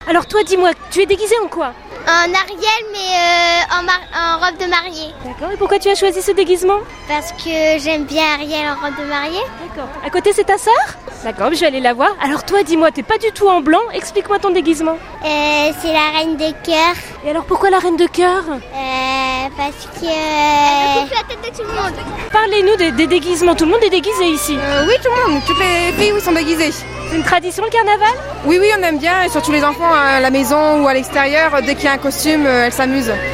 Alors toi, dis-moi, tu es déguisée en quoi? En Ariel, mais en robe de mariée. D'accord, et pourquoi tu as choisi ce déguisement? Parce que j'aime bien Ariel en robe de mariée. D'accord. À côté, c'est ta sœur? D'accord, je vais aller la voir. Alors toi, dis-moi, t'es pas du tout en blanc, explique-moi ton déguisement. C'est la reine de cœur. Et alors pourquoi la reine de cœur? Parce que... Elle coupe la tête de tout le monde. Parlez-nous des déguisements, tout le monde est déguisé ici. Oui, tout le monde, toutes les filles sont déguisées. C'est une tradition le carnaval? Oui, on aime bien, et surtout les enfants à la maison ou à l'extérieur, dès qu'il y a un costume, elles s'amusent.